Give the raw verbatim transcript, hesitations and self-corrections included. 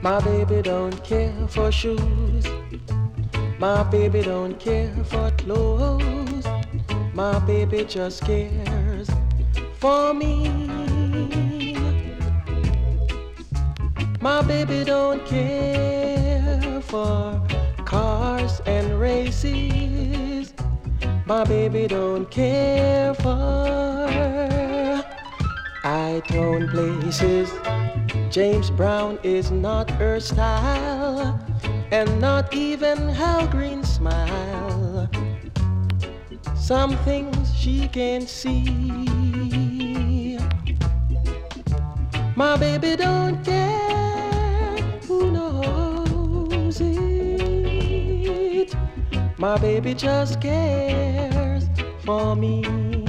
My baby don't care for shoes. My baby don't care for clothes. My baby just cares for me. My baby don't care for cars and races. My baby don't care for high-tone places. James Brown is not her style, and not even Hal Green's smile. Some things she can't see. My baby don't care who knows it. My baby just cares for me.